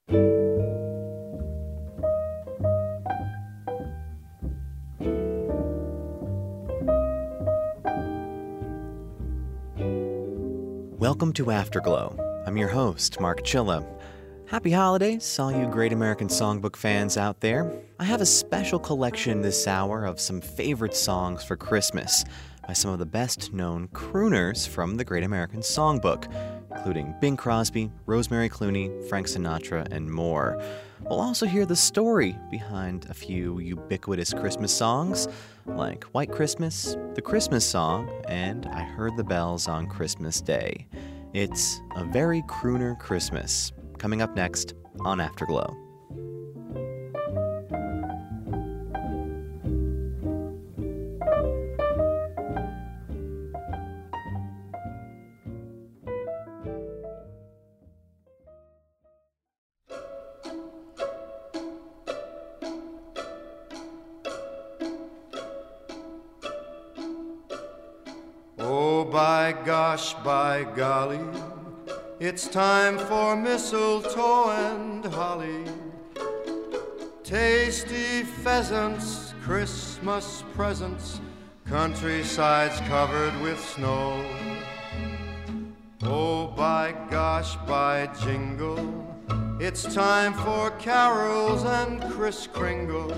Welcome to Afterglow. I'm your host, Mark Chilla. Happy holidays, all you Great American Songbook fans out there. I have a special collection this hour of some favorite songs for Christmas by some of the best-known crooners from the Great American Songbook, including Bing Crosby, Rosemary Clooney, Frank Sinatra, and more. We'll also hear the story behind a few ubiquitous Christmas songs, like White Christmas, The Christmas Song, and I Heard the Bells on Christmas Day. It's A Very Crooner Christmas, coming up next on Afterglow. By gosh, by golly, it's time for mistletoe and holly. Tasty pheasants, Christmas presents, countrysides covered with snow. Oh, by gosh, by jingle, it's time for carols and Kris Kringle.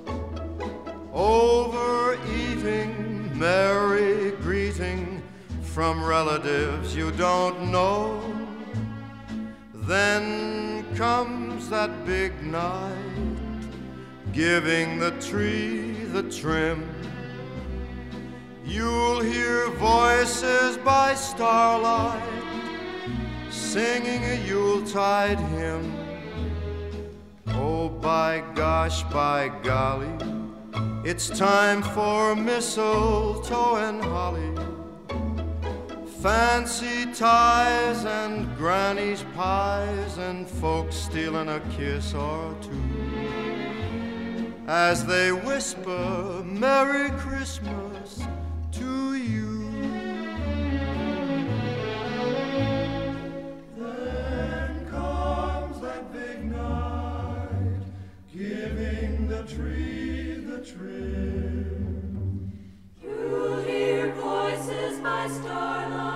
Overeating, merry greeting from relatives you don't know. Then comes that big night, giving the tree the trim. You'll hear voices by starlight, singing a Yuletide hymn. Oh, by gosh, by golly, it's time for mistletoe and holly. Fancy ties and granny's pies and folks stealing a kiss or two as they whisper Merry Christmas to you. Then comes that big night, giving the tree the trim. You'll hear voices by starlight,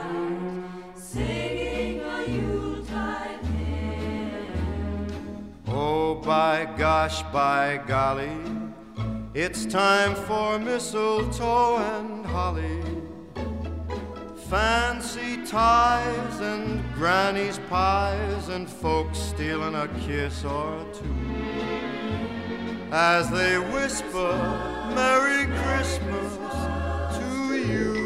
singing a Yuletide hymn. Oh, by gosh, by golly, it's time for mistletoe and holly. Fancy ties and granny's pies and folks stealing a kiss or two as they whisper Merry Christmas to you.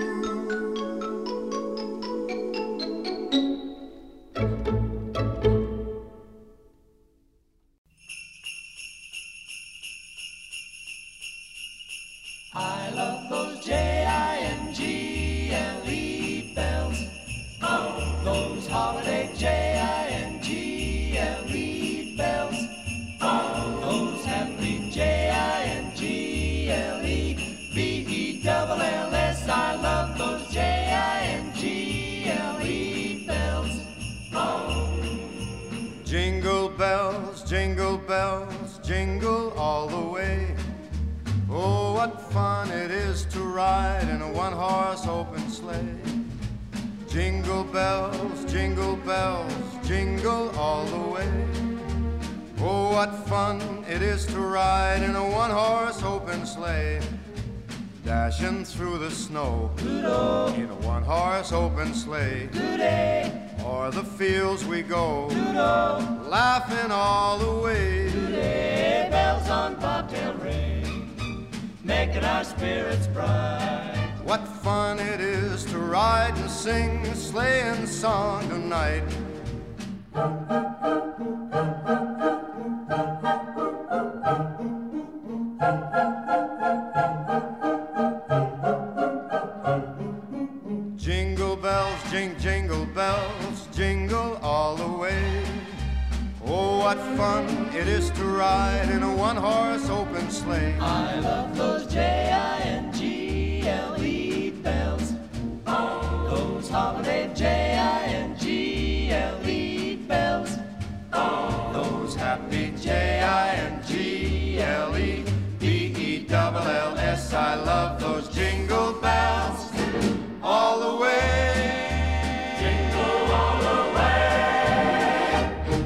I love those Jingle bells, oh, those holiday Jingle bells, oh, those happy Jingle-bells. I love those Jingle bells, oh. Jingle bells, jingle bells, jingle all the way. Oh, what fun it is to ride in a one-horse open sleigh. Jingle bells, jingle all the way. Oh, what fun it is to ride in a one-horse open sleigh. Dashing through the snow Doodle. in a one-horse open sleigh. Doody. O'er the fields we go, Doodle. laughing all the way. Doody. Bells on bobtail ring, making our spirits bright. What fun it is to ride and sing a sleighing song tonight. Jingle bells, jingle bells, jingle all the way. Oh, what fun it is to ride in a one-horse open sleigh. I love those Jingle bells, those holiday Jingle bells, oh. happy, J-I-N-G-L-E-B-E-double-L-S. I love those jingle bells all the way. Jingle all the way.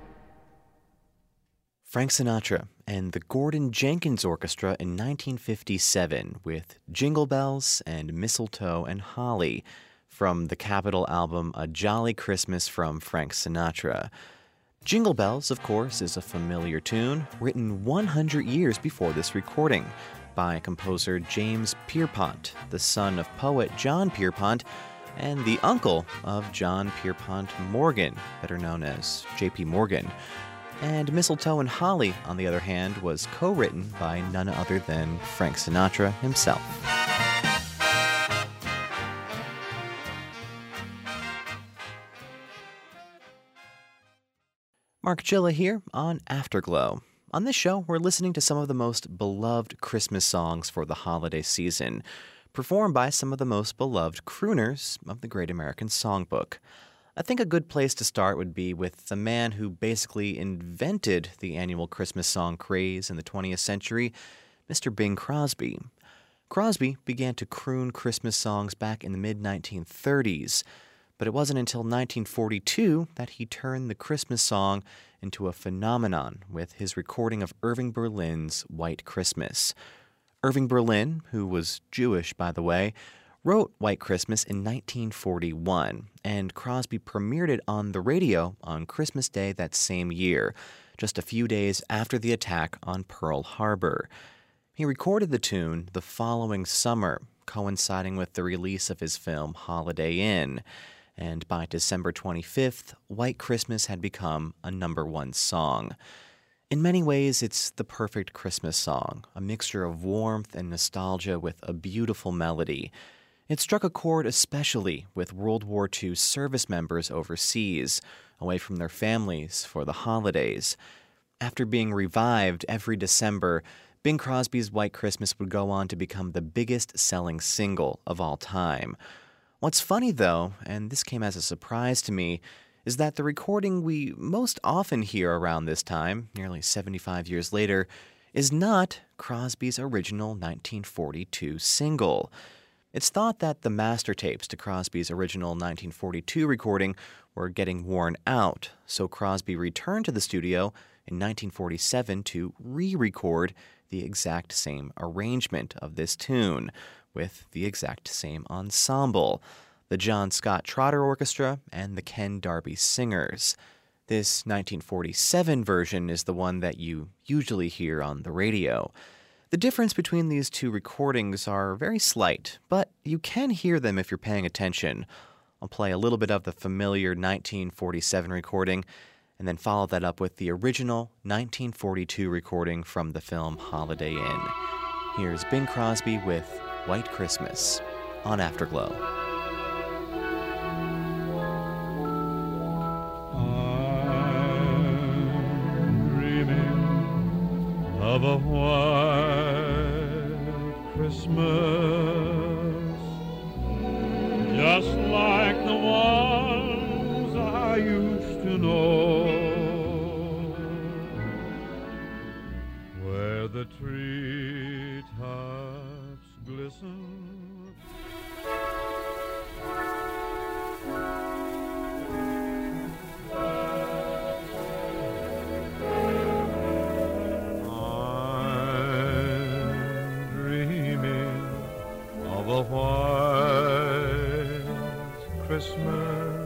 Frank Sinatra and the Gordon Jenkins Orchestra in 1957 with Jingle Bells and Mistletoe and Holly from the Capitol album A Jolly Christmas from Frank Sinatra. Jingle Bells, of course, is a familiar tune written 100 years before this recording by composer James Pierpont, the son of poet John Pierpont and the uncle of John Pierpont Morgan, better known as J.P. Morgan. And Mistletoe and Holly, on the other hand, was co-written by none other than Frank Sinatra himself. Mark Chilla here on Afterglow. On this show, we're listening to some of the most beloved Christmas songs for the holiday season, performed by some of the most beloved crooners of the Great American Songbook. I think a good place to start would be with the man who basically invented the annual Christmas song craze in the 20th century, Mr. Bing Crosby. Crosby began to croon Christmas songs back in the mid-1930s, but it wasn't until 1942 that he turned the Christmas song into a phenomenon with his recording of Irving Berlin's White Christmas. Irving Berlin, who was Jewish, by the way, wrote White Christmas in 1941, and Crosby premiered it on the radio on Christmas Day that same year, just a few days after the attack on Pearl Harbor. He recorded the tune the following summer, coinciding with the release of his film Holiday Inn, and by December 25th, White Christmas had become a #1 song. In many ways, it's the perfect Christmas song, a mixture of warmth and nostalgia with a beautiful melody. It struck a chord especially with World War II service members overseas, away from their families for the holidays. After being revived every December, Bing Crosby's White Christmas would go on to become the biggest-selling single of all time. What's funny, though, and this came as a surprise to me, is that the recording we most often hear around this time, nearly 75 years later, is not Crosby's original 1942 single. It's thought that the master tapes to Crosby's original 1942 recording were getting worn out, so Crosby returned to the studio in 1947 to re-record the exact same arrangement of this tune, with the exact same ensemble, the John Scott Trotter Orchestra and the Ken Darby Singers. This 1947 version is the one that you usually hear on the radio. The difference between these two recordings are very slight, but you can hear them if you're paying attention. I'll play a little bit of the familiar 1947 recording, and then follow that up with the original 1942 recording from the film Holiday Inn. Here's Bing Crosby with White Christmas on Afterglow. I'm dreaming of a white Christmas, just like the ones I used to know, where the treetops glisten. A white Christmas,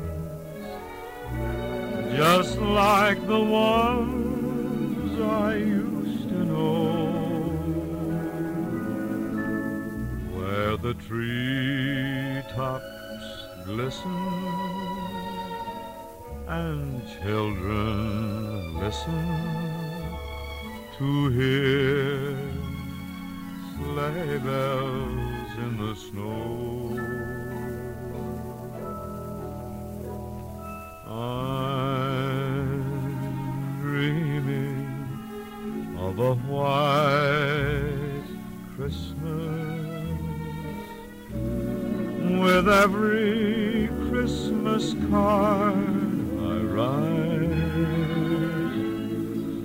just like the ones I used to know, where the treetops glisten and children listen to hear sleigh bells in the snow. I'm dreaming of a white Christmas, with every Christmas card I write,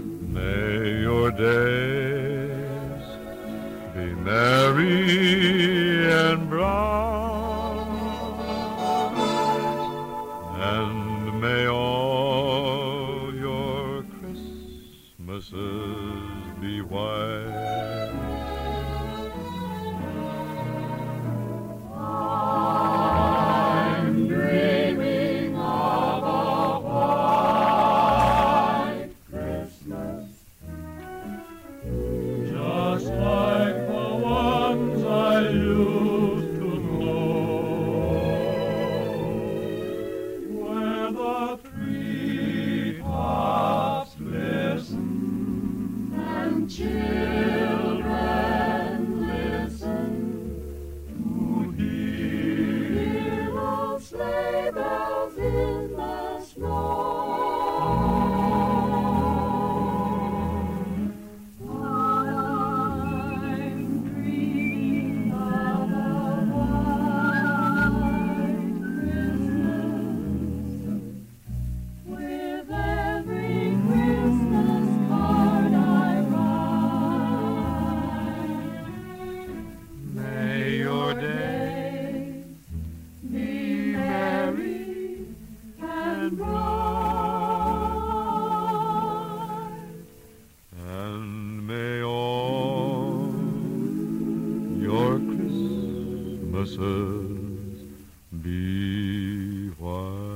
Christmases be white.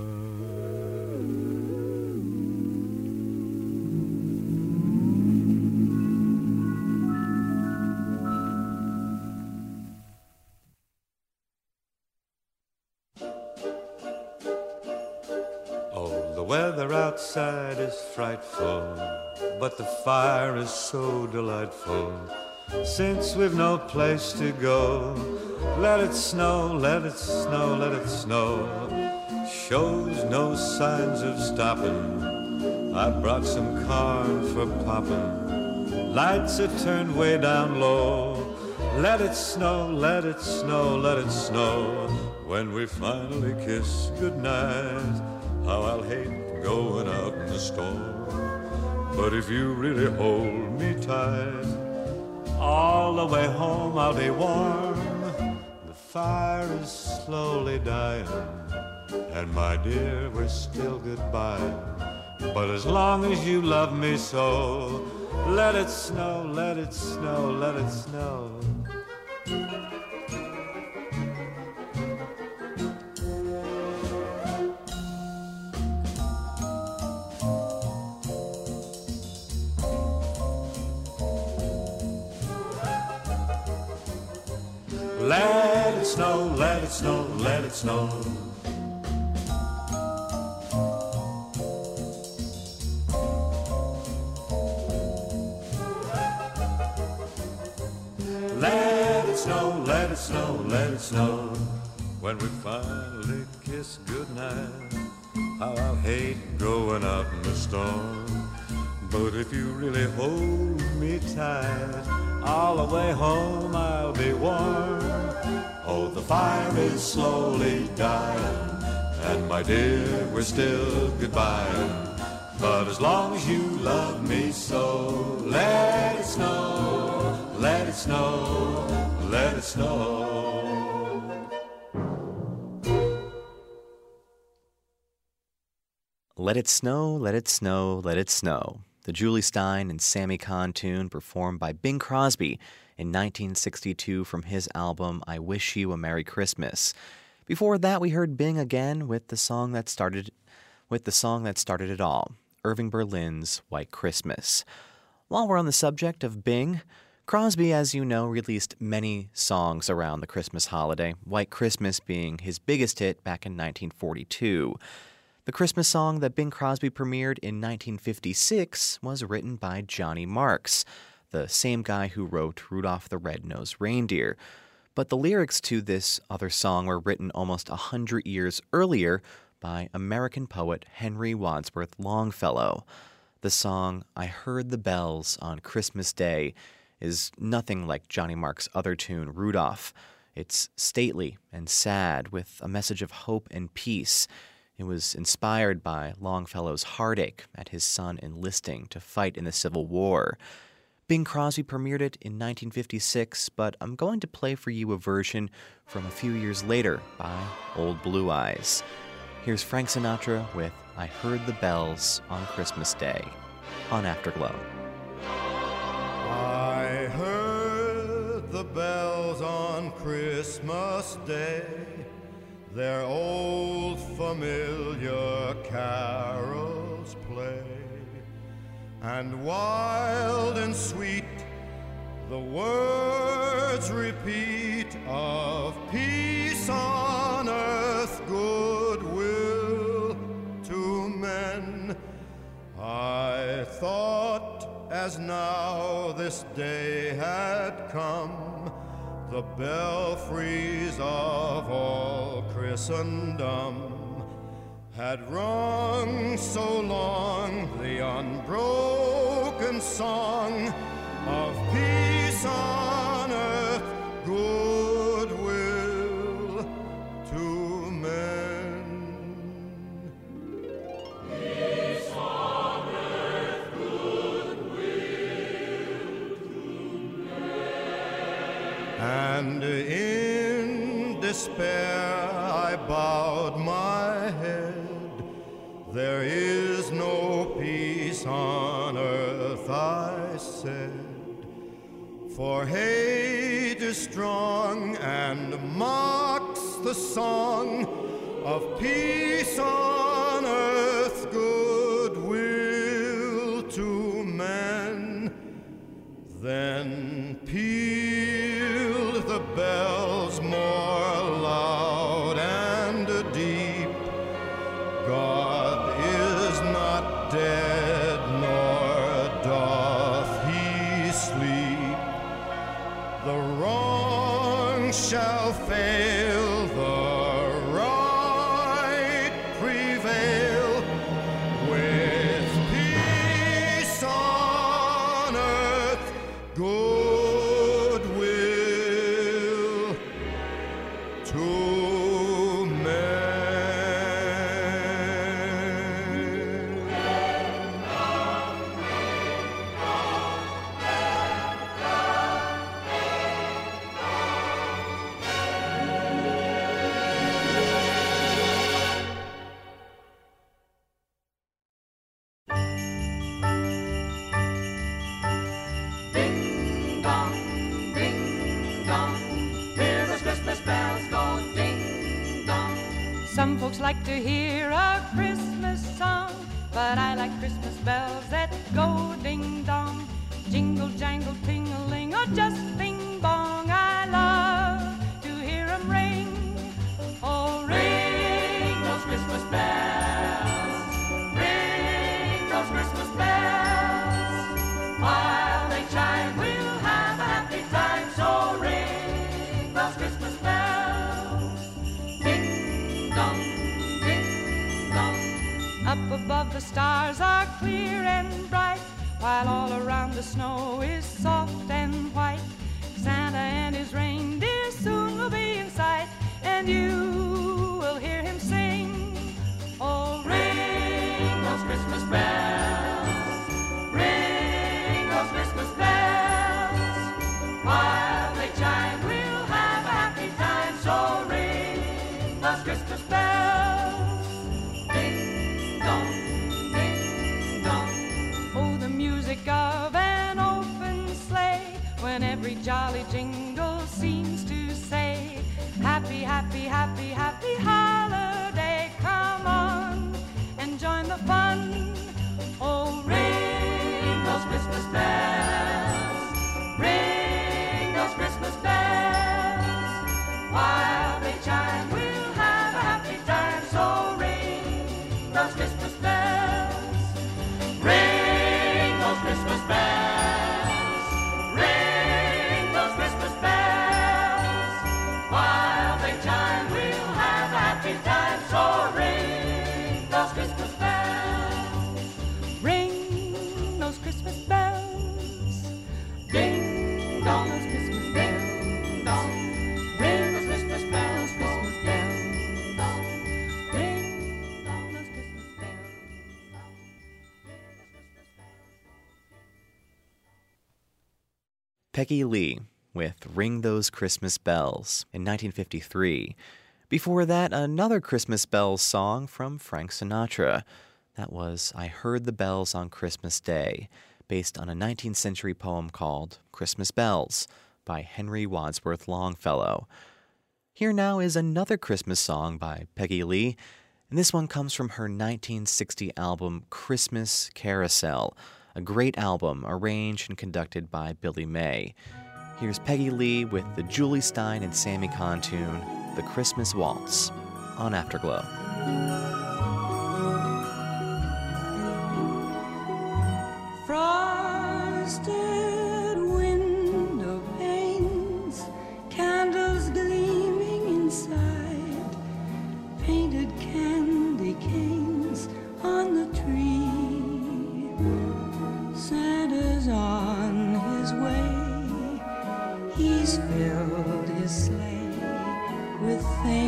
Oh, the weather outside is frightful, but the fire is so delightful. Since we've no place to go, let it snow, let it snow, let it snow. Shows no signs of stopping. I brought some corn for popping. Lights are turned way down low. Let it snow, let it snow, let it snow. When we finally kiss goodnight, how I'll hate going out in the storm. But if you really hold me tight, all the way home I'll be warm. The fire is slowly dying, and my dear, we're still goodbye. But as long as you love me so, let it snow, let it snow, let it snow. Let it snow, let it snow, let it snow. Let it snow, let it snow, let it snow. When we finally kiss goodnight, how I'll hate going out in the storm. But if you really hold me tight, all the way home I'll be warm. Oh, the fire is slowly dying, and my dear, we're still goodbye. But as long as you love me so, let it snow, let it snow, let it snow. Let It Snow, Let It Snow, Let It Snow. The Julie Stein and Sammy Cahn tune performed by Bing Crosby in 1962 from his album I Wish You a Merry Christmas. Before that, we heard Bing again with the song that started it all, Irving Berlin's White Christmas. While we're on the subject of Bing, Crosby, as you know, released many songs around the Christmas holiday, White Christmas being his biggest hit back in 1942. The Christmas song that Bing Crosby premiered in 1956 was written by Johnny Marks, the same guy who wrote Rudolph the Red-Nosed Reindeer. But the lyrics to this other song were written almost 100 years earlier by American poet Henry Wadsworth Longfellow. The song I Heard the Bells on Christmas Day is nothing like Johnny Marks' other tune, Rudolph. It's stately and sad with a message of hope and peace. It was inspired by Longfellow's heartache at his son enlisting to fight in the Civil War. Bing Crosby premiered it in 1956, but I'm going to play for you a version from a few years later by Old Blue Eyes. Here's Frank Sinatra with I Heard the Bells on Christmas Day on Afterglow. I heard the bells on Christmas Day, their old familiar carols play, and wild and sweet the words repeat of peace on earth, goodwill to men. I thought as now this day had come, the belfries of all Christendom had rung so long the unbroken song of peace on earth, goodwill to men. Peace on earth, goodwill to men. And in despair I bowed my head. There is no peace on earth, I said, for hate is strong and mocks the song of peace on earth, goodwill to men. Then pealed the bells more loud and deep. God is not dead, nor doth he sleep. The wrong shall fail, the right prevail, with peace on earth, goodwill to men. Ding dong, hear those Christmas bells go ding dong. Some folks like to hear a Christmas song, but I like Christmas bells that go ding dong. Jingle, jangle, ting-a-ling, or just bing bong. I love to hear 'em ring. Oh, ring those Christmas bells. Ring those Christmas bells. While they chime, we'll have a happy time. So ring those Christmas bells. Ding dong, ding dong. Up above the stars are clear and bright, while all around the snow is soft and white. Santa and his reindeer soon will be in sight, and you will hear him sing. Oh, ring those Christmas bells. Ring those Christmas bells. While they chime, we'll have a happy time. So ring those Christmas bells. Ding dong, ding dong. Oh, the music of an open sleigh, when every jolly jingle seems to say, happy, happy, happy, happy holiday. Come on and join the fun. Oh, ring those Christmas bells. Ring those Christmas bells. While they chime, we'll have a happy time. So ring those Christmas bells. Ring those Christmas bells. Ring those Christmas bells. While they chime, we'll have a happy time. So ring those Christmas bells. Ring those Christmas bells. Ding dong, those Christmas bells. Ding dong. Ring those Christmas bells, Christmas bells. Ring dong, those Christmas bells. Peggy Lee with Ring Those Christmas Bells in 1953. Before that, another Christmas bells song from Frank Sinatra. That was I Heard the Bells on Christmas Day, based on a 19th century poem called Christmas Bells by Henry Wadsworth Longfellow. Here now is another Christmas song by Peggy Lee, and this one comes from her 1960 album Christmas Carousel, a great album arranged and conducted by Billy May. Here's Peggy Lee with the Julie Stein and Sammy Kahn tune, The Christmas Waltz, on Afterglow. Frosted window panes, candles gleaming inside, painted candy canes on the tree. Santa's on his way, he's filled his sleigh with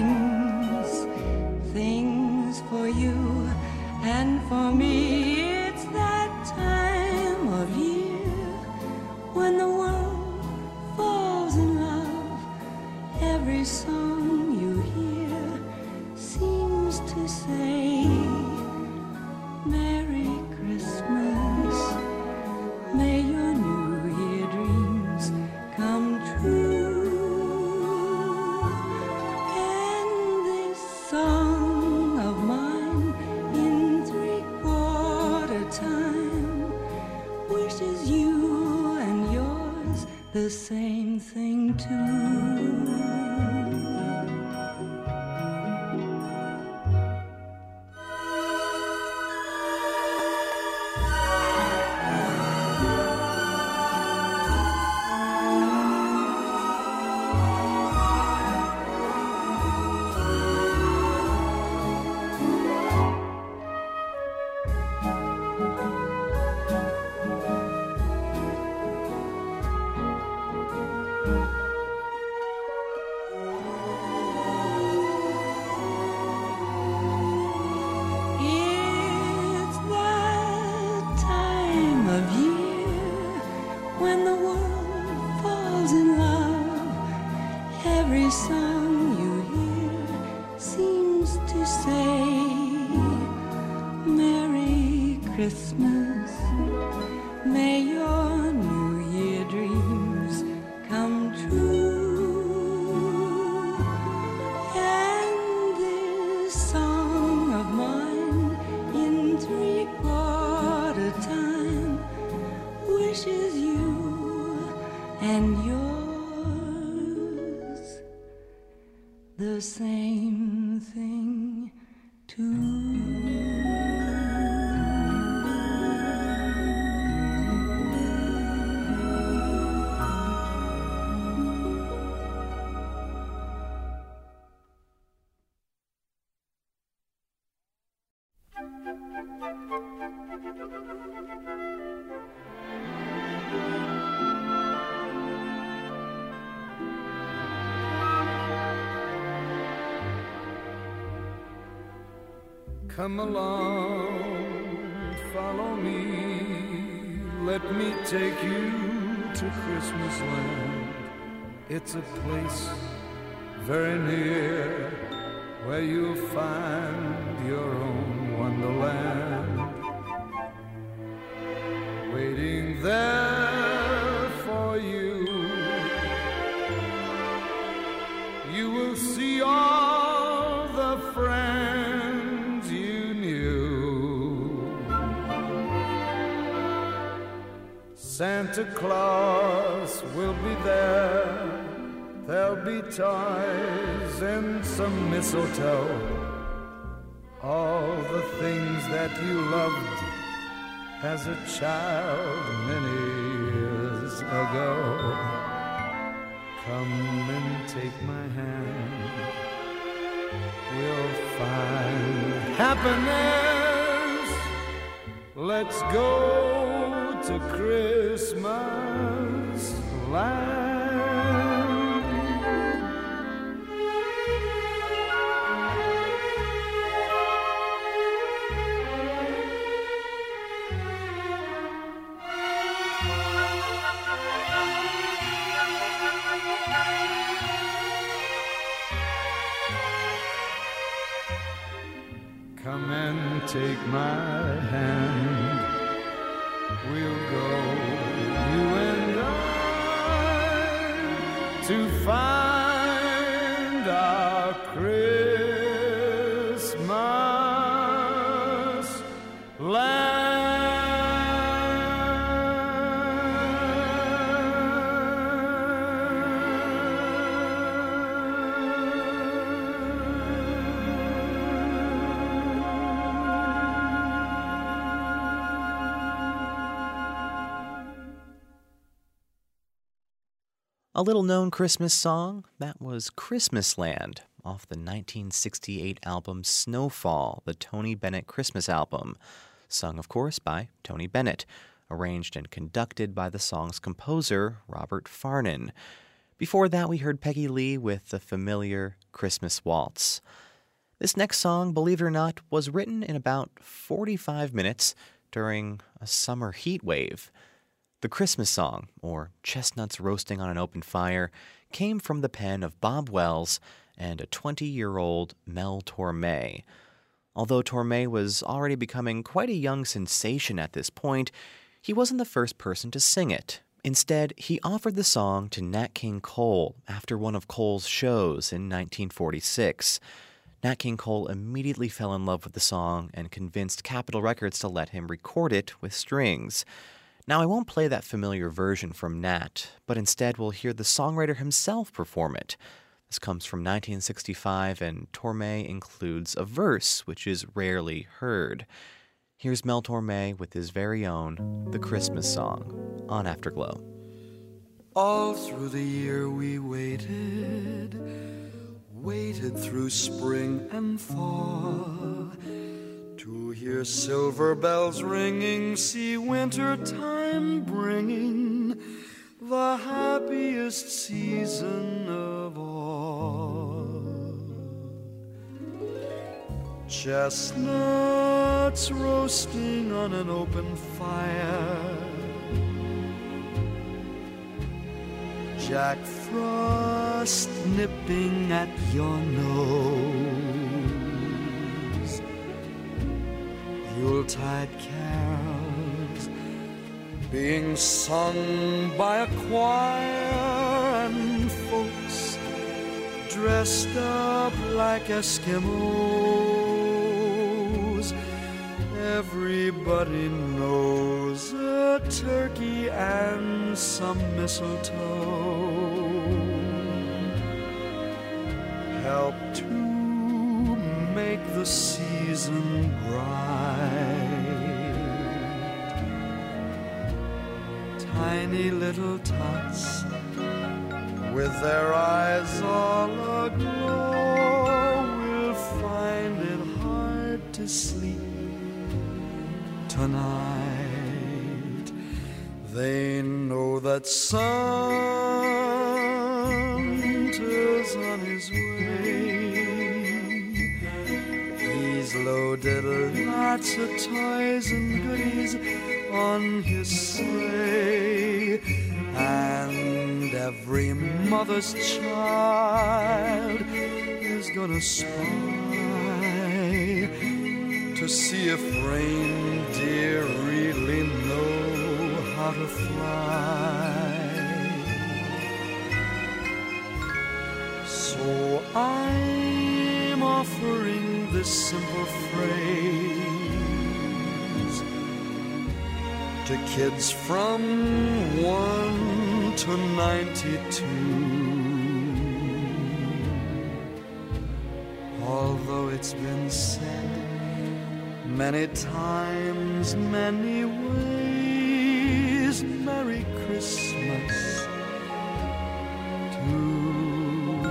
things for you and for me. It's that time of year when the world falls in love. Every song you hear seems to say, Merry Christmas, may your New Year dreams come true. the same thing too. Christmas, may your New Year dreams come true. And this song of mine in three-quarter time wishes you and yours the same thing too. Come along, follow me, let me take you to Christmas land. It's a place very near where you'll find your own wonderland. Waiting there for you, you will see all the friends you knew. Santa Claus will be there. There'll be toys and some mistletoe, all the things that you loved as a child many years ago. Come and take my hand, we'll find happiness. Let's go to Christmas land. Come and take my hand, we'll go, you and I, to find our Christmas land. A little-known Christmas song, that was Christmas Land, off the 1968 album Snowfall, the Tony Bennett Christmas album, sung, of course, by Tony Bennett, arranged and conducted by the song's composer, Robert Farnon. Before that, we heard Peggy Lee with the familiar Christmas Waltz. This next song, believe it or not, was written in about 45 minutes during a summer heat wave. The Christmas song, or Chestnuts Roasting on an Open Fire, came from the pen of Bob Wells and a 20-year-old Mel Torme. Although Torme was already becoming quite a young sensation at this point, he wasn't the first person to sing it. Instead, he offered the song to Nat King Cole after one of Cole's shows in 1946. Nat King Cole immediately fell in love with the song and convinced Capitol Records to let him record it with strings. Now, I won't play that familiar version from Nat, but instead we'll hear the songwriter himself perform it. This comes from 1965, and Torme includes a verse, which is rarely heard. Here's Mel Torme with his very own The Christmas Song on Afterglow. All through the year we waited through spring and fall, to hear silver bells ringing, see winter time bringing the happiest season of all. Chestnuts roasting on an open fire, Jack Frost nipping at your nose, Yuletide carols being sung by a choir, and folks dressed up like Eskimos. Everybody knows a turkey and some mistletoe help to make the season bright. Tiny little tots with their eyes all aglow will find it hard to sleep tonight. They know that Santa's on his way. He's loaded lots of toys and goodies on his sleigh, and every mother's child is gonna spy to see if reindeer really know how to fly. So I'm offering this simple phrase to kids from 1 to 92. Although it's been said many times, many ways, Merry Christmas to you.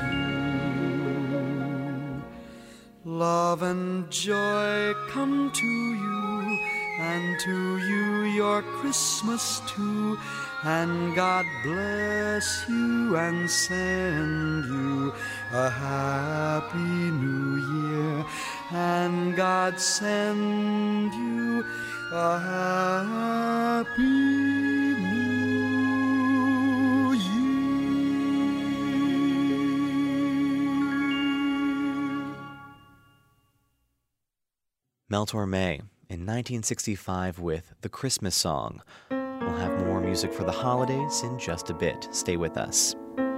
Love and joy come to you, and to you your Christmas too, and God bless you and send you a happy new year, and God send you a happy new year. Mel Torme in 1965 with The Christmas Song. We'll have more music for the holidays in just a bit. Stay with us.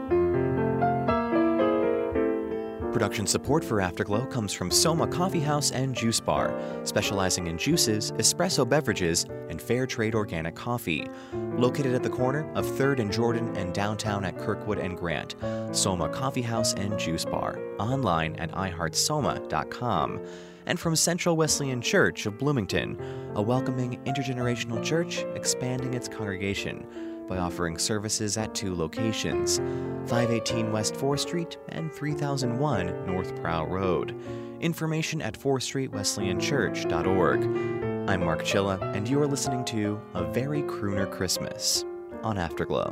Production support for Afterglow comes from Soma Coffee House and Juice Bar, specializing in juices, espresso beverages, and fair trade organic coffee. Located at the corner of 3rd and Jordan and downtown at Kirkwood and Grant, Soma Coffee House and Juice Bar, online at iHeartSoma.com. And from Central Wesleyan Church of Bloomington, a welcoming intergenerational church expanding its congregation by offering services at 2 locations, 518 West 4th Street and 3001 North Prow Road. Information at 4thStreetWesleyanChurch.org. I'm Mark Chilla, and you are listening to A Very Crooner Christmas on Afterglow.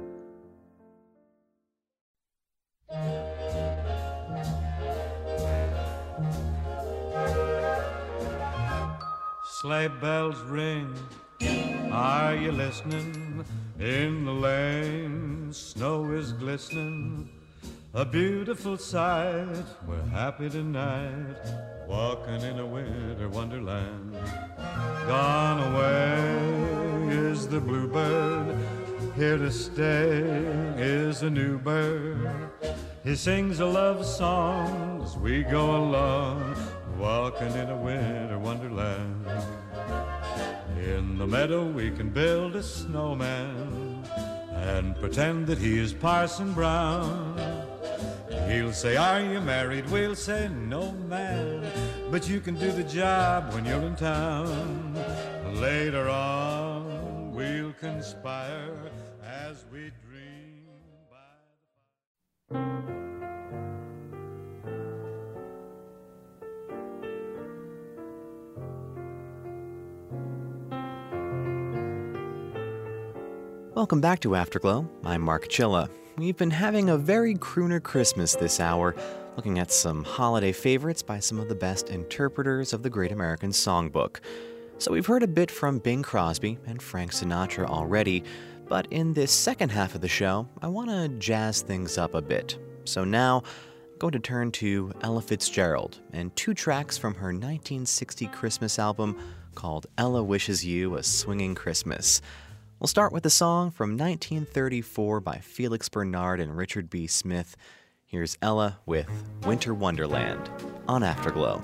Sleigh bells ring, are you listening? In the lane, snow is glistening, a beautiful sight. We're happy tonight, walking in a winter wonderland. Gone away is the bluebird, here to stay is a new bird. He sings a love song as we go along, walking in a winter wonderland. In In the meadow we can build a snowman and pretend that he is Parson Brown. He'll say, are you married? We'll say, no, man, but you can do the job when you're in town. Later on, we'll conspire as we dream by the Welcome back to Afterglow. I'm Mark Chilla. We've been having a very crooner Christmas this hour, looking at some holiday favorites by some of the best interpreters of the Great American Songbook. So we've heard a bit from Bing Crosby and Frank Sinatra already, but in this second half of the show, I want to jazz things up a bit. So now, I'm going to turn to Ella Fitzgerald and two tracks from her 1960 Christmas album called Ella Wishes You a Swinging Christmas. We'll start with a song from 1934 by Felix Bernard and Richard B. Smith. Here's Ella with Winter Wonderland on Afterglow.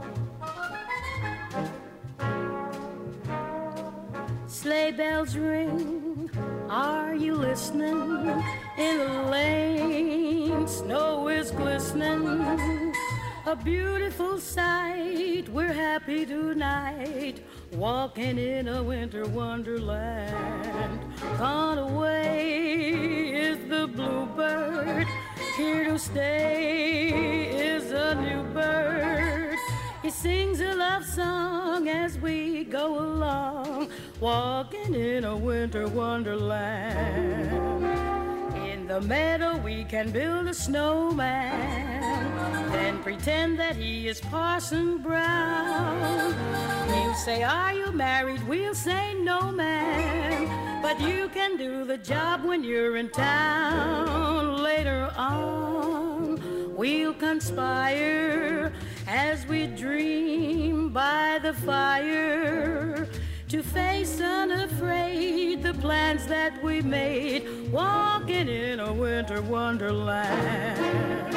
Sleigh bells ring, are you listening? In the lane, snow is glistening. A beautiful sight, we're happy tonight, walking in a winter wonderland. Gone away is the bluebird, here to stay is a new bird. He sings a love song as we go along, walking in a winter wonderland. In the meadow we can build a snowman, then pretend that he is Parson Brown. He'll say, are you married? We'll say, no, man, but you can do the job when you're in town. Later on, we'll conspire as we dream by the fire, to face unafraid the plans that we made, walking in a winter wonderland.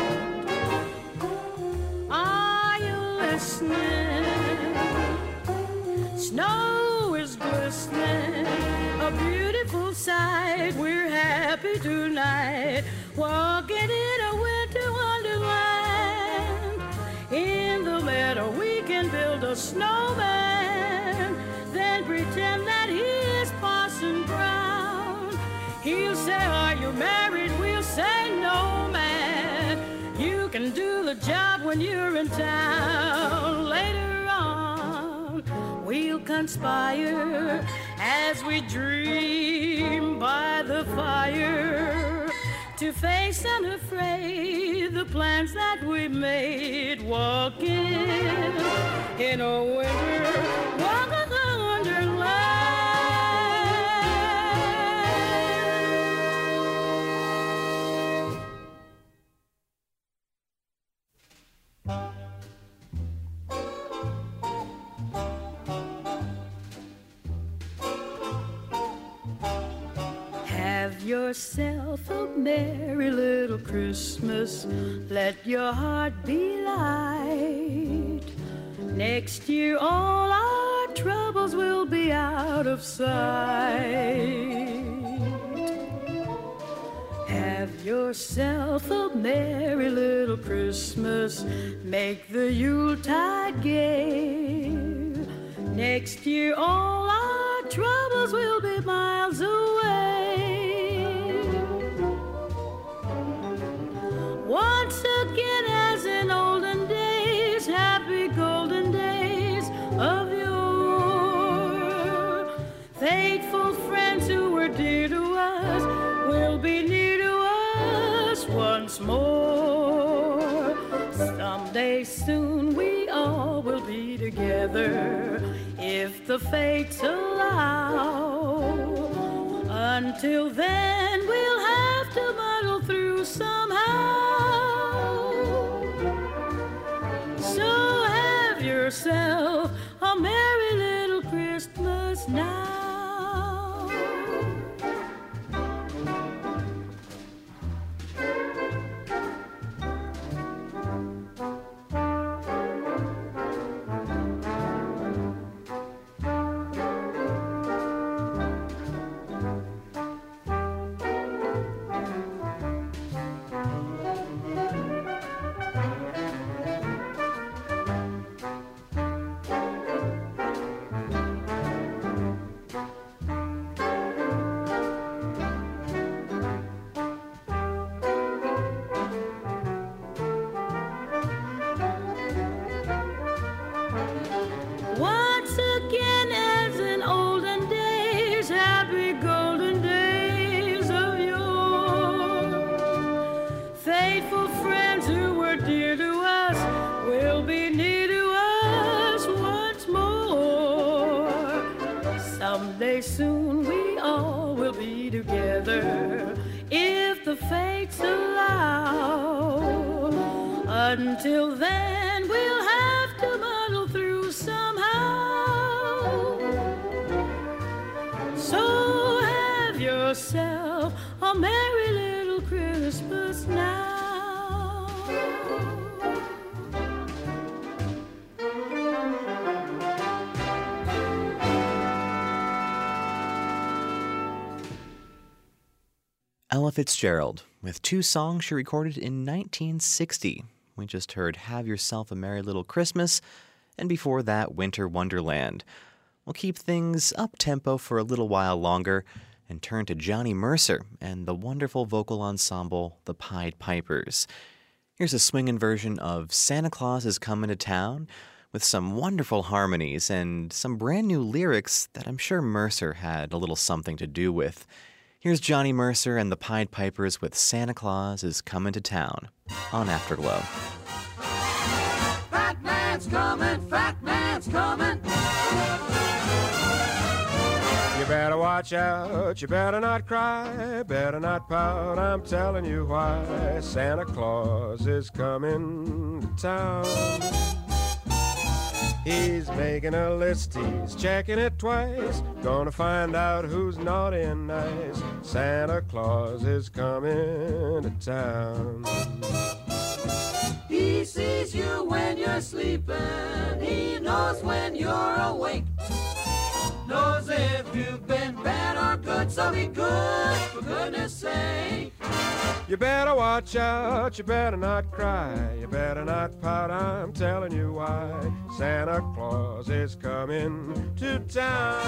Are you listening? Snow is glistening, a beautiful sight. We're happy tonight, walking in a winter wonderland. In the meadow we can build a snowman, then pretend that he is Parson Brown. He'll say, are you married? We'll say, no, man, you can do the job when you're in town. Later on, we'll conspire as we dream by the fire, to face unafraid the plans that we made, walking in a winter wonderland. Have yourself a merry little Christmas, let your heart be light. Next year all our troubles will be out of sight. Have yourself a merry little Christmas, make the Yuletide gay. Next year all our troubles will be miles away. Once again, as in olden days, happy golden days of yore, faithful friends who were dear to us will be near to us once more. Someday soon we all will be together, if the fates allow. Until then we'll have to muddle through somehow. So have yourself a merry little Christmas now. soon we all will be together if the fates allow. Until then, we'll have to muddle through somehow. So have yourself a merry little Christmas now. Ella Fitzgerald, with two songs she recorded in 1960. We just heard Have Yourself a Merry Little Christmas, and before that, Winter Wonderland. We'll keep things up-tempo for a little while longer and turn to Johnny Mercer and the wonderful vocal ensemble, the Pied Pipers. Here's a swinging version of Santa Claus is Coming to Town with some wonderful harmonies and some brand new lyrics that I'm sure Mercer had a little something to do with. Here's Johnny Mercer and the Pied Pipers with Santa Claus is Coming to Town on Afterglow. Fat man's coming, fat man's coming. You better watch out, you better not cry, better not pout, I'm telling you why. Santa Claus is coming to town. He's making a list, he's checking it twice, gonna find out who's naughty and nice. Santa Claus is coming to town. He sees you when you're sleeping, he knows when you're awake. Knows if you've been bad or good, so be good, for goodness sake. You better watch out, you better not cry, you better not pout, I'm telling you why. Santa Claus is coming to town.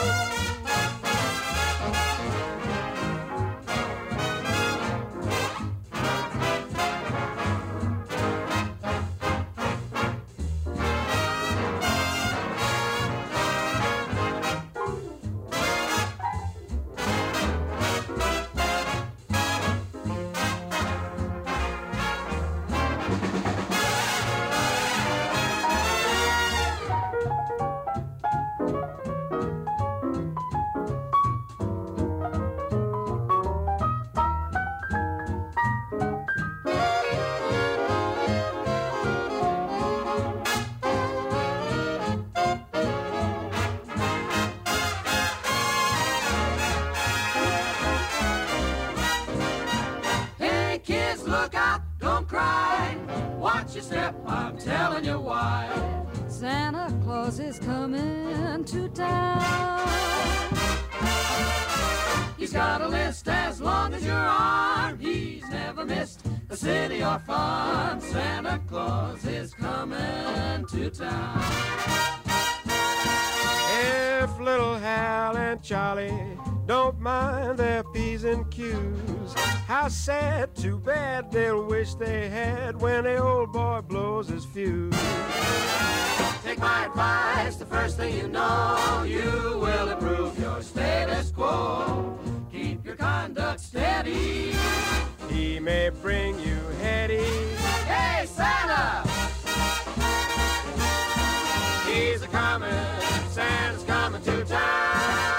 Watch your step, I'm telling you why. Santa Claus is coming to town. He's got a list as long as your arm. He's never missed a city or farm. Santa Claus is coming to town. If little Hal and Charlie don't mind their P's and Q's, how sad, too bad, they'll wish they had when the old boy blows his fuse. Take my advice, the first thing you know, you will improve your status quo. Keep your conduct steady. He may bring you heady. Hey, Santa! He's a-coming, Santa's coming to town.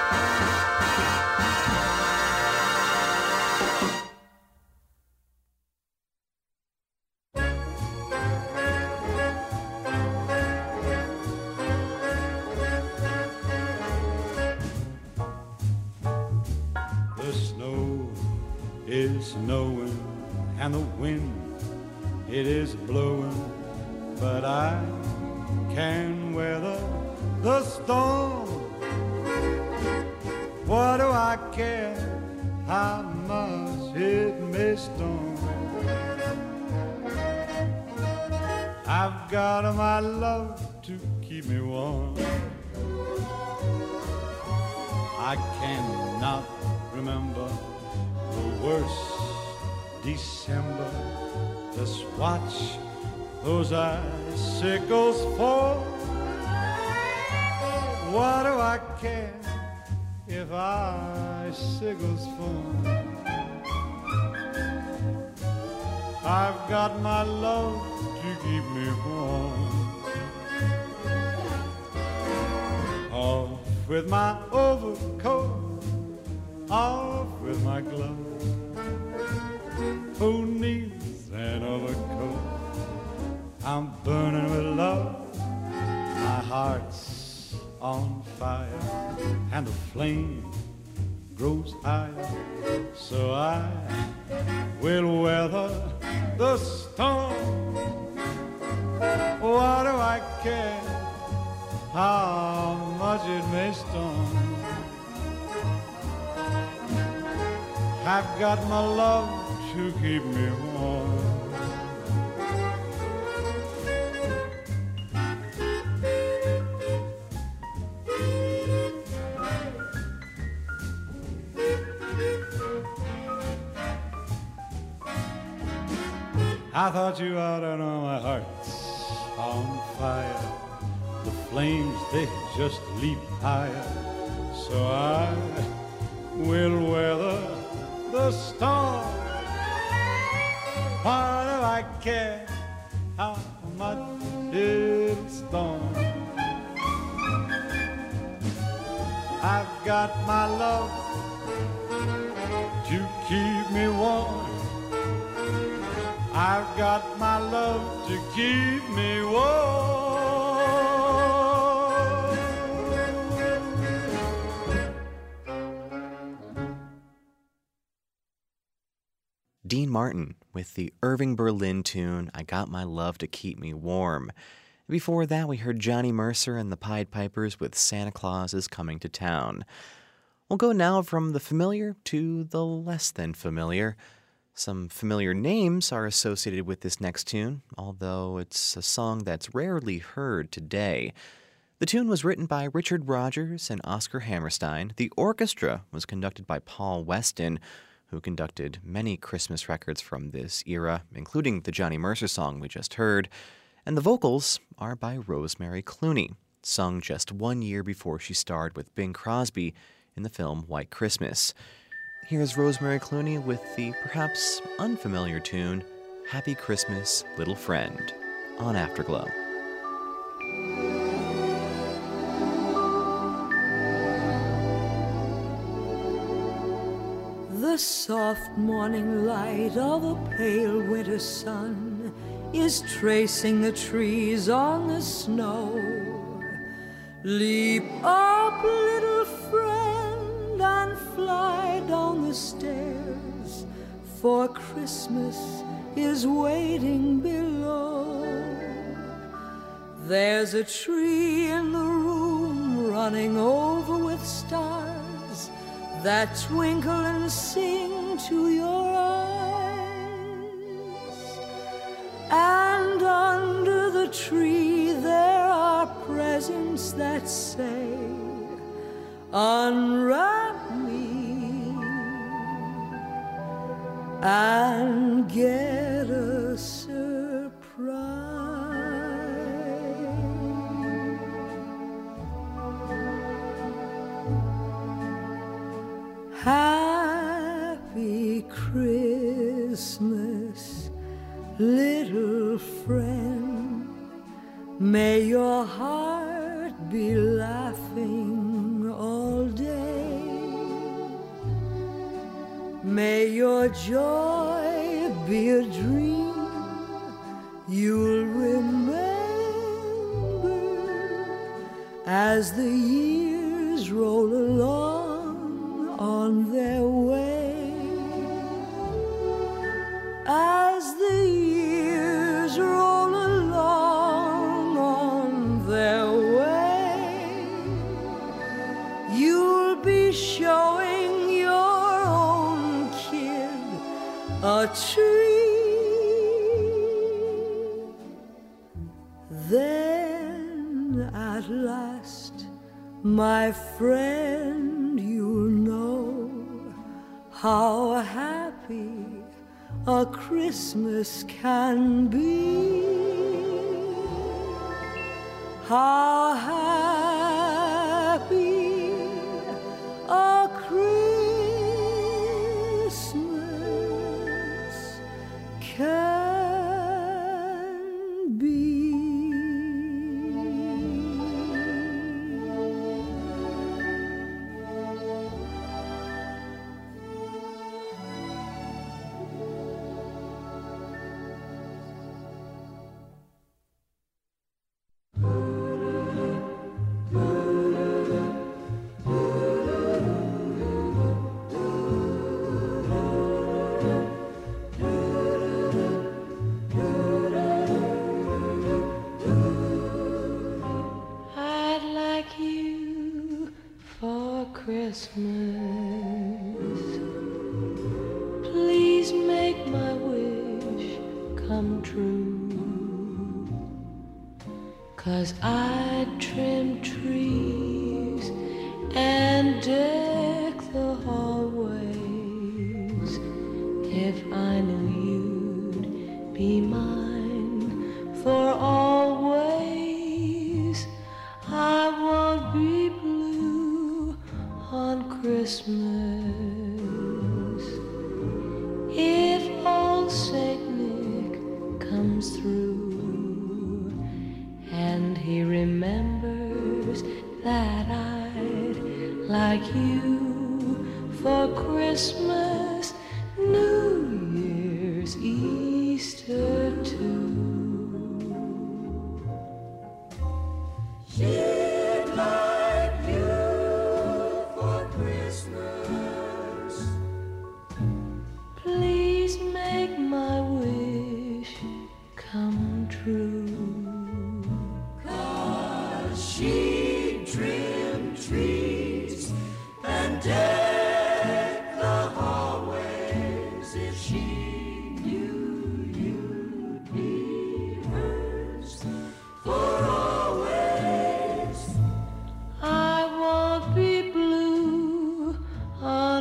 Is snowing and the wind, it is blowing, but I can weather the storm. What do I care how much it may storm? I've got my love to keep me warm. I cannot remember the worst December. Just watch those icicles fall. What do I care if icicles fall? I've got my love to keep me warm. Off with my overcoat, off with my glove. Who needs an overcoat? I'm burning with love. My heart's on fire, and the flame grows higher. So I will weather the storm. What do I care how much it may storm? I've got my love to keep me warm. I thought you ought to know my heart's on fire. The flames, they just leap higher. So I will weather the storm. Why do I care how much it storms? I've got my love to keep me warm. I've got my love to keep me warm. Dean Martin with the Irving Berlin tune, I Got My Love to Keep Me Warm. Before that, we heard Johnny Mercer and the Pied Pipers with Santa Claus is Coming to Town. We'll go now from the familiar to the less than familiar. Some familiar names are associated with this next tune, although it's a song that's rarely heard today. The tune was written by Richard Rodgers and Oscar Hammerstein. The orchestra was conducted by Paul Weston, who conducted many Christmas records from this era, including the Johnny Mercer song we just heard. And the vocals are by Rosemary Clooney, sung just 1 year before she starred with Bing Crosby in the film White Christmas. Here's Rosemary Clooney with the perhaps unfamiliar tune, Happy Christmas, Little Friend, on Afterglow. The soft morning light of a pale winter sun is tracing the trees on the snow. Leap up, little friend, and fly down the stairs, for Christmas is waiting below. There's a tree in the room running over with stars that twinkle and sing to your eyes. And under the tree there are presents that say, unwrap me and get a surprise. Happy Christmas, little friend. May your heart be laughing all day. May your joy be a dream you'll remember as the years roll along on their way. As the years roll along on their way, you'll be showing your own kid a tree. Then at last, my friend, you'll know how happy a Christmas can be. How happy a Christmas can be. 'cause I'd trim trees and deck the hallways if I knew you'd be mine for always. I won't be blue on Christmas if old Saint Nick comes through and he remembers that I'd like you for Christmas, New Year's, Easter too. She'd like you for Christmas. Please make my wish come true. 'Cause she'd trim trees and deck the hallways if she knew you'd be hers for always. I won't be blue on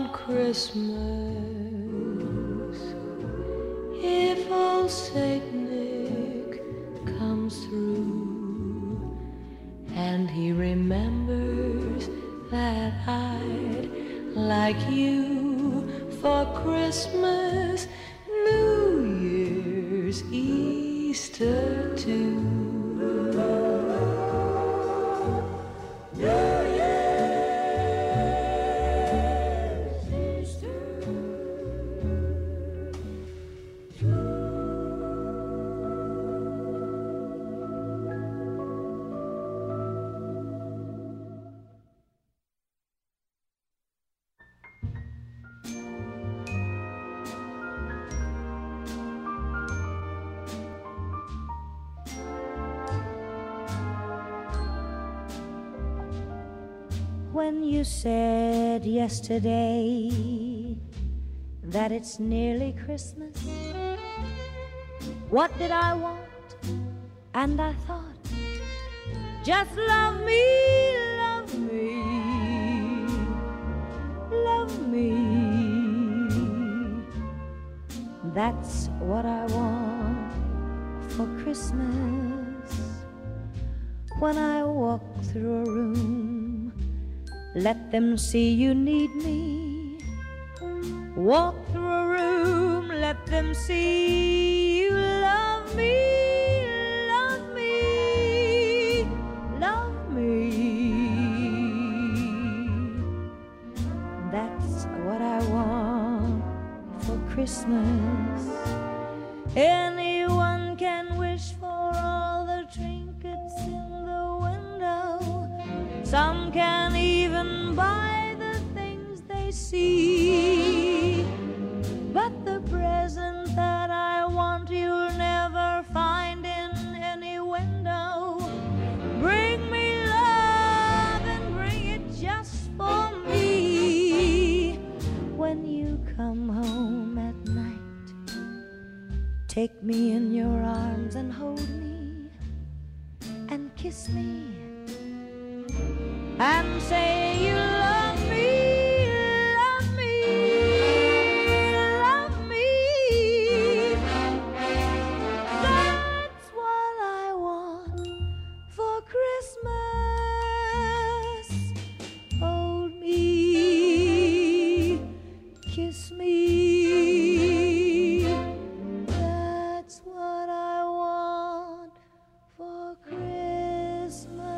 Christmas if old Saint Nick comes through and he remembers that I'd like you for Christmas, New Year's, Easter too. New Year's, Easter When you said yesterday that it's nearly Christmas, what did I want? And I thought, just love me, love me, love me. That's what I want for Christmas. When I walk through a room, let them see you need me. Walk through a room, let them see you love me, love me, love me. That's what I want for Christmas. Anyone can wish for all the trinkets in the window. Some can even buy the things they see. But the present that I want you'll never find in any window. Bring me love and bring it just for me. When you come home at night, take me in your arms and hold me and kiss me and say you love me, love me, love me. That's what I want for Christmas. Hold me, kiss me. That's what I want for Christmas.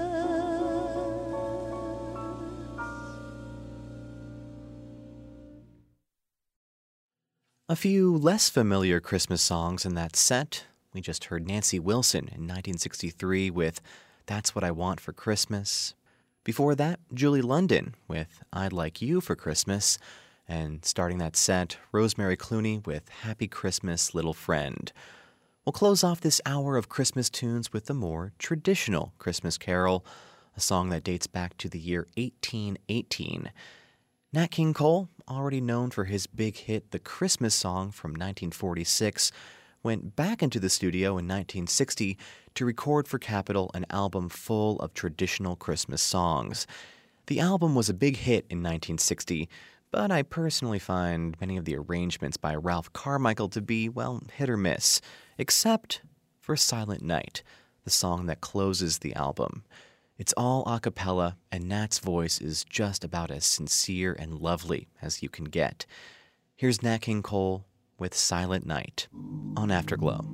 A few less familiar Christmas songs in that set. We just heard Nancy Wilson in 1963 with That's What I Want for Christmas. Before that, Julie London with I'd Like You for Christmas. And starting that set, Rosemary Clooney with Happy Christmas, Little Friend. We'll close off this hour of Christmas tunes with the more traditional Christmas carol, a song that dates back to the year 1818. Nat King Cole, already known for his big hit The Christmas Song from 1946, went back into the studio in 1960 to record for Capitol an album full of traditional Christmas songs. The album was a big hit in 1960, but I personally find many of the arrangements by Ralph Carmichael to be, well, hit or miss, except for Silent Night, the song that closes the album. It's all a cappella, and Nat's voice is just about as sincere and lovely as you can get. Here's Nat King Cole with Silent Night on Afterglow.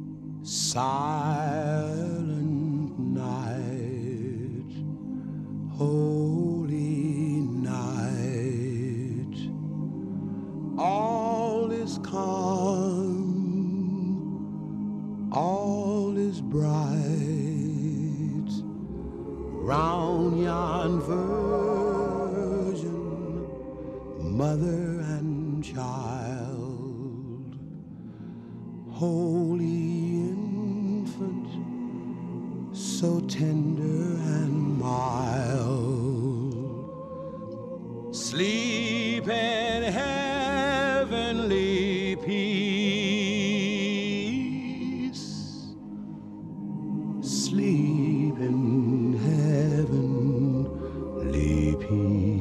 Silent night, holy night, all is calm, all is bright, round yon virgin, mother and child, holy infant, so tender and mild, sleep in heavenly peace, sleep in heavenly peace.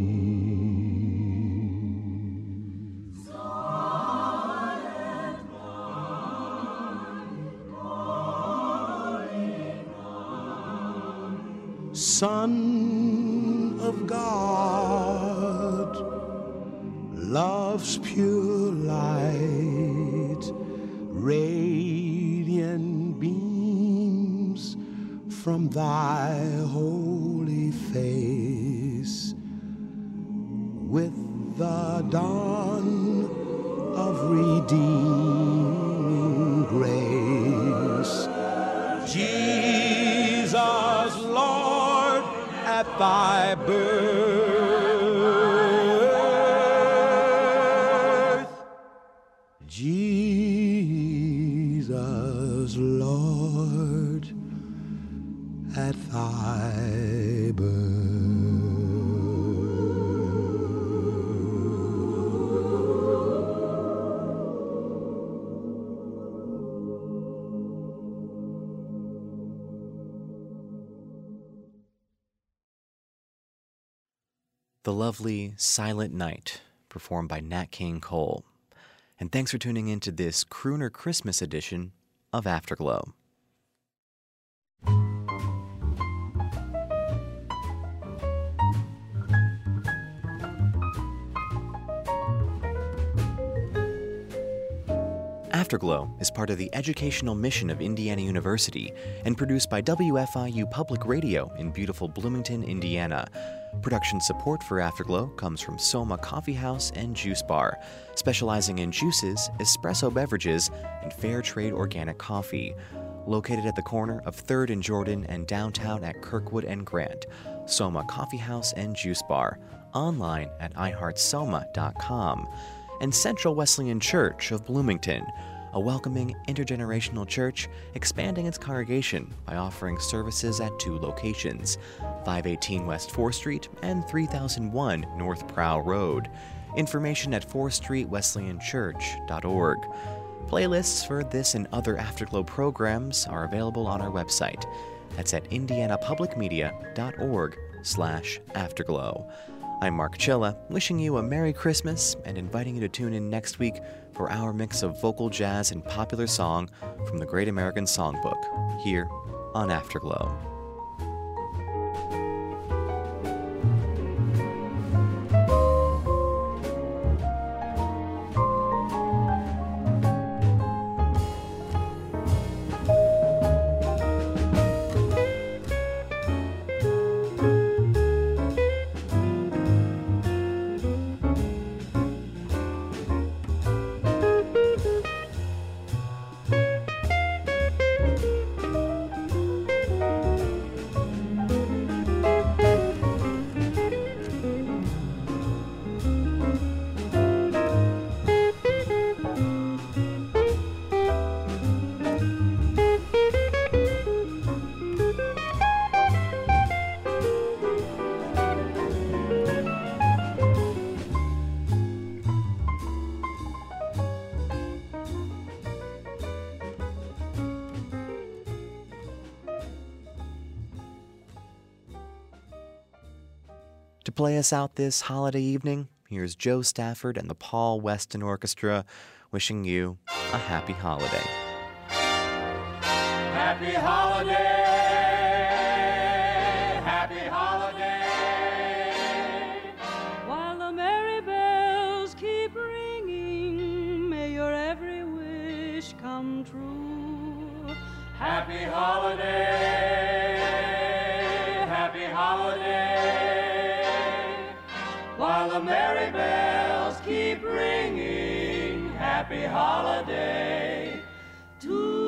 Son of God, love's pure light, radiant beams from thy holy face. With the dawn of redeeming grace, Jesus, Lord, at thy birth, Jesus, Lord, at thy birth. The lovely Silent Night, performed by Nat King Cole. And thanks for tuning in to this Crooner Christmas edition of Afterglow. Afterglow is part of the educational mission of Indiana University and produced by WFIU Public Radio in beautiful Bloomington, Indiana. Production support for Afterglow comes from Soma Coffee House and Juice Bar, specializing in juices, espresso beverages, and fair trade organic coffee. Located at the corner of 3rd and Jordan and downtown at Kirkwood and Grant, Soma Coffee House and Juice Bar, online at iHeartSoma.com. And Central Wesleyan Church of Bloomington, a welcoming intergenerational church expanding its congregation by offering services at 2 locations, 518 West 4th Street and 3001 North Prow Road. Information at 4thStreetWesleyanChurch.org. Playlists for this and other Afterglow programs are available on our website. That's at indianapublicmedia.org/afterglow. I'm Mark Chilla, wishing you a Merry Christmas and inviting you to tune in next week for our mix of vocal jazz and popular song from the Great American Songbook, here on Afterglow. To play us out this holiday evening, here's Joe Stafford and the Paul Weston Orchestra wishing you a happy holiday. Happy holiday, happy holiday. While the merry bells keep ringing, may your every wish come true. Happy holiday, happy holiday. While the merry bells keep ringing, happy holiday to